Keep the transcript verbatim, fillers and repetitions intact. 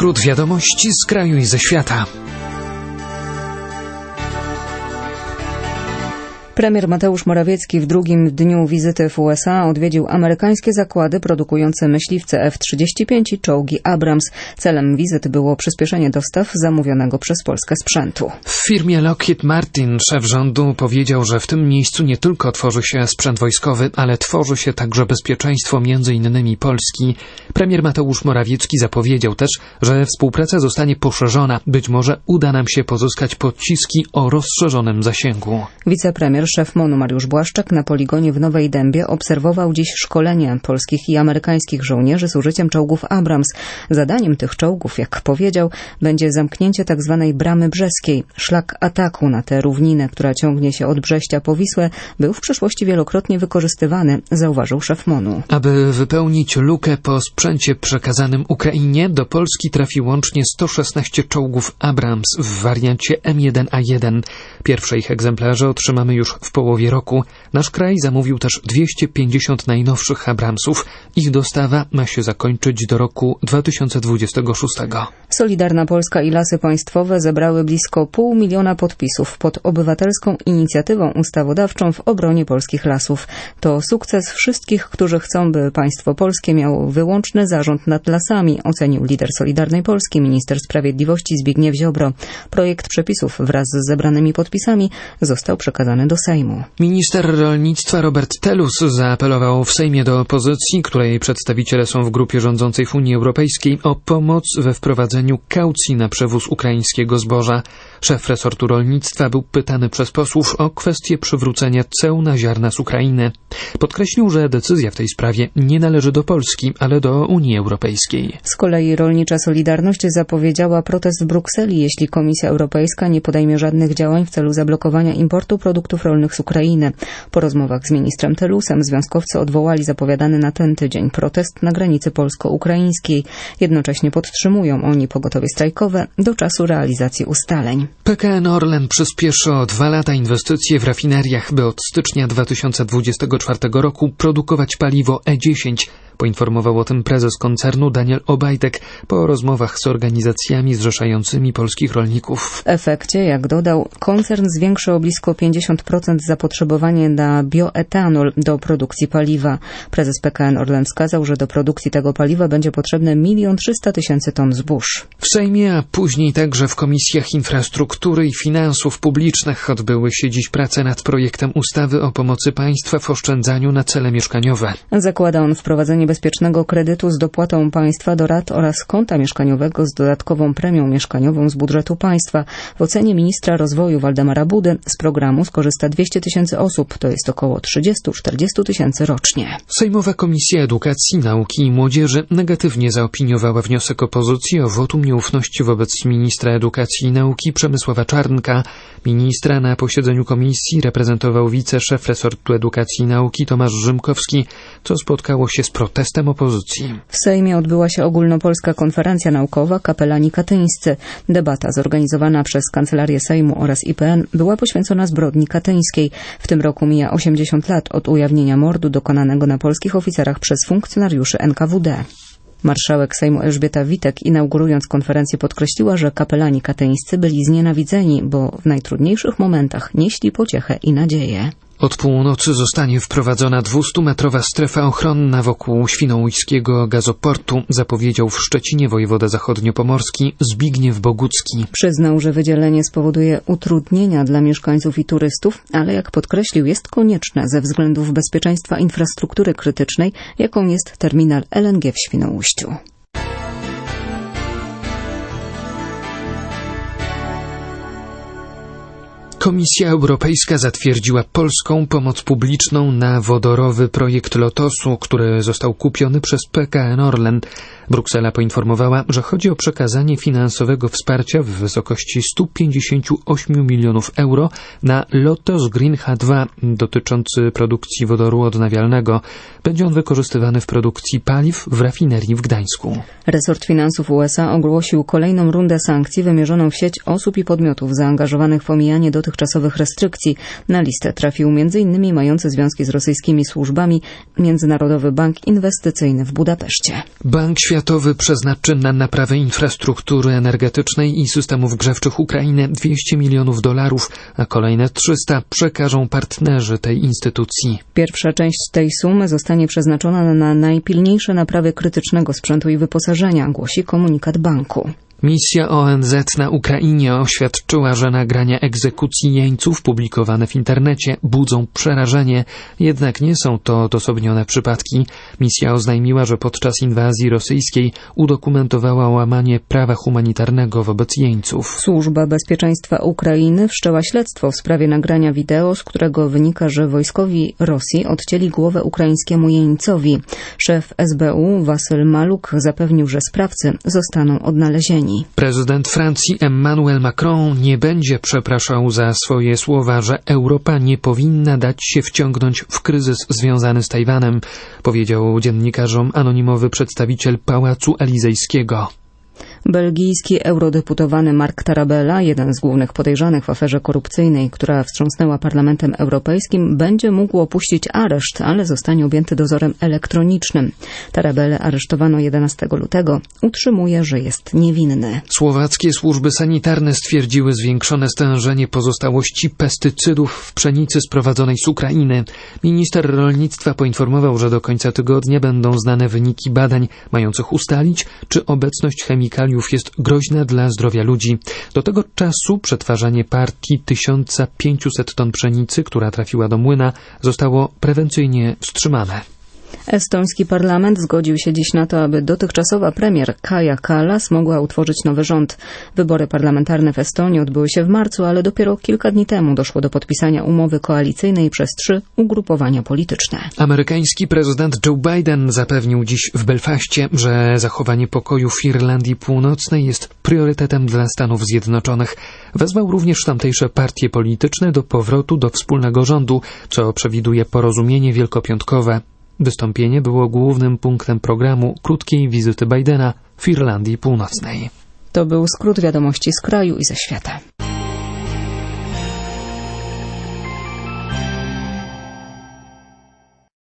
skrót wiadomości z kraju i ze świata. Premier Mateusz Morawiecki w drugim dniu wizyty w U S A odwiedził amerykańskie zakłady produkujące myśliwce F trzydzieści pięć i czołgi Abrams. Celem wizyty było przyspieszenie dostaw zamówionego przez Polskę sprzętu. W firmie Lockheed Martin szef rządu powiedział, że w tym miejscu nie tylko tworzy się sprzęt wojskowy, ale tworzy się także bezpieczeństwo między innymi Polski. Premier Mateusz Morawiecki zapowiedział też, że współpraca zostanie poszerzona. Być może uda nam się pozyskać pociski o rozszerzonym zasięgu. Wicepremier szef MON-u Mariusz Błaszczak na poligonie w Nowej Dębie obserwował dziś szkolenie polskich i amerykańskich żołnierzy z użyciem czołgów Abrams. Zadaniem tych czołgów, jak powiedział, będzie zamknięcie tzw. bramy brzeskiej. Szlak ataku na tę równinę, która ciągnie się od Brześcia po Wisłę, był w przeszłości wielokrotnie wykorzystywany, zauważył szef MON-u. Aby wypełnić lukę po sprzęcie przekazanym Ukrainie, do Polski trafi łącznie sto szesnaście czołgów Abrams w wariancie M jeden A jeden. Pierwsze ich egzemplarze otrzymamy już w połowie roku. Nasz kraj zamówił też dwieście pięćdziesiąt najnowszych Abramsów. Ich dostawa ma się zakończyć do roku dwa tysiące dwudziestego szóstego. Solidarna Polska i Lasy Państwowe zebrały blisko pół miliona podpisów pod obywatelską inicjatywą ustawodawczą w obronie polskich lasów. To sukces wszystkich, którzy chcą, by państwo polskie miało wyłączny zarząd nad lasami, ocenił lider Solidarnej Polski, minister sprawiedliwości Zbigniew Ziobro. Projekt przepisów wraz z zebranymi podpisami został przekazany do Sejmu. Minister rolnictwa Robert Telus zaapelował w Sejmie do opozycji, której przedstawiciele są w grupie rządzącej w Unii Europejskiej, o pomoc we wprowadzeniu kaucji na przewóz ukraińskiego zboża. Szef resortu rolnictwa był pytany przez posłów o kwestię przywrócenia ceł na ziarna z Ukrainy. Podkreślił, że decyzja w tej sprawie nie należy do Polski, ale do Unii Europejskiej. Z kolei Rolnicza Solidarność zapowiedziała protest w Brukseli, jeśli Komisja Europejska nie podejmie żadnych działań w celu zablokowania importu produktów rolnych z Ukrainy. Po rozmowach z ministrem Telusem związkowcy odwołali zapowiadany na ten tydzień protest na granicy polsko-ukraińskiej. Jednocześnie podtrzymują oni pogotowie strajkowe do czasu realizacji ustaleń. P K N Orlen przyspieszy o dwa lata inwestycje w rafineriach, by od stycznia dwa tysiące dwudziestego czwartego roku produkować paliwo E dziesięć. Poinformował o tym prezes koncernu Daniel Obajtek po rozmowach z organizacjami zrzeszającymi polskich rolników. W efekcie, jak dodał, koncern zwiększy o blisko pięćdziesiąt procent zapotrzebowanie na bioetanol do produkcji paliwa. Prezes P K N Orlen wskazał, że do produkcji tego paliwa będzie potrzebne milion trzysta tysięcy ton zbóż. W Sejmie, a później także w Komisjach Infrastruktury i Finansów Publicznych odbyły się dziś prace nad projektem ustawy o pomocy państwa w oszczędzaniu na cele mieszkaniowe. Zakłada on wprowadzenie bezpiecznego kredytu z dopłatą państwa do rat oraz konta mieszkaniowego z dodatkową premią mieszkaniową z budżetu państwa. W ocenie ministra rozwoju Waldemara Budy z programu skorzysta dwieście tysięcy osób, to jest około trzydzieści do czterdziestu tysięcy rocznie. Sejmowa Komisja Edukacji, Nauki i Młodzieży negatywnie zaopiniowała wniosek opozycji o wotum nieufności wobec ministra edukacji i nauki Przemysława Czarnka. Ministra na posiedzeniu komisji reprezentował wiceszef resortu edukacji i nauki Tomasz Rzymkowski, co spotkało się z protestem opozycji. W Sejmie odbyła się ogólnopolska konferencja naukowa Kapelani Katyńscy. Debata zorganizowana przez Kancelarię Sejmu oraz I P N była poświęcona zbrodni katyńskiej. W tym roku mija osiemdziesiąt lat od ujawnienia mordu dokonanego na polskich oficerach przez funkcjonariuszy N K W D. Marszałek Sejmu Elżbieta Witek, inaugurując konferencję, podkreśliła, że kapelani katyńscy byli znienawidzeni, bo w najtrudniejszych momentach nieśli pociechę i nadzieję. Od północy zostanie wprowadzona dwustumetrowa strefa ochronna wokół świnoujskiego gazoportu, zapowiedział w Szczecinie wojewoda zachodniopomorski Zbigniew Bogucki. Przyznał, że wydzielenie spowoduje utrudnienia dla mieszkańców i turystów, ale jak podkreślił, jest konieczne ze względów bezpieczeństwa infrastruktury krytycznej, jaką jest terminal L N G w Świnoujściu. Komisja Europejska zatwierdziła polską pomoc publiczną na wodorowy projekt Lotosu, który został kupiony przez P K N Orlen. Bruksela poinformowała, że chodzi o przekazanie finansowego wsparcia w wysokości stu pięćdziesięciu ośmiu milionów euro na Lotos Green H dwa dotyczący produkcji wodoru odnawialnego. Będzie on wykorzystywany w produkcji paliw w rafinerii w Gdańsku. Resort Finansów U S A ogłosił kolejną rundę sankcji wymierzoną w sieć osób i podmiotów zaangażowanych w omijanie dotychczasowych restrykcji. Na listę trafił między innymi mający związki z rosyjskimi służbami Międzynarodowy Bank Inwestycyjny w Budapeszcie. Bank Światowy Światowy przeznaczy na naprawę infrastruktury energetycznej i systemów grzewczych Ukrainy dwieście milionów dolarów, a kolejne trzysta przekażą partnerzy tej instytucji. Pierwsza część tej sumy zostanie przeznaczona na najpilniejsze naprawy krytycznego sprzętu i wyposażenia, głosi komunikat banku. Misja O N Z na Ukrainie oświadczyła, że nagrania egzekucji jeńców publikowane w internecie budzą przerażenie, jednak nie są to odosobnione przypadki. Misja oznajmiła, że podczas inwazji rosyjskiej udokumentowała łamanie prawa humanitarnego wobec jeńców. Służba Bezpieczeństwa Ukrainy wszczęła śledztwo w sprawie nagrania wideo, z którego wynika, że wojskowi Rosji odcięli głowę ukraińskiemu jeńcowi. Szef S B U Wasyl Maluk zapewnił, że sprawcy zostaną odnalezieni. Prezydent Francji Emmanuel Macron nie będzie przepraszał za swoje słowa, że Europa nie powinna dać się wciągnąć w kryzys związany z Tajwanem, powiedział dziennikarzom anonimowy przedstawiciel Pałacu Elizejskiego. Belgijski eurodeputowany Marc Tarabella, jeden z głównych podejrzanych w aferze korupcyjnej, która wstrząsnęła Parlamentem Europejskim, będzie mógł opuścić areszt, ale zostanie objęty dozorem elektronicznym. Tarabellę aresztowano jedenastego lutego. Utrzymuje, że jest niewinny. Słowackie służby sanitarne stwierdziły zwiększone stężenie pozostałości pestycydów w pszenicy sprowadzonej z Ukrainy. Minister rolnictwa poinformował, że do końca tygodnia będą znane wyniki badań mających ustalić, czy obecność chemikaliów jest groźna dla zdrowia ludzi. Do tego czasu przetwarzanie partii tysiąc pięćset ton pszenicy, która trafiła do młyna, zostało prewencyjnie wstrzymane. Estoński parlament zgodził się dziś na to, aby dotychczasowa premier Kaja Kallas mogła utworzyć nowy rząd. Wybory parlamentarne w Estonii odbyły się w marcu, ale dopiero kilka dni temu doszło do podpisania umowy koalicyjnej przez trzy ugrupowania polityczne. Amerykański prezydent Joe Biden zapewnił dziś w Belfaście, że zachowanie pokoju w Irlandii Północnej jest priorytetem dla Stanów Zjednoczonych. Wezwał również tamtejsze partie polityczne do powrotu do wspólnego rządu, co przewiduje porozumienie wielkopiątkowe. Wystąpienie było głównym punktem programu krótkiej wizyty Bidena w Irlandii Północnej. To był skrót wiadomości z kraju i ze świata.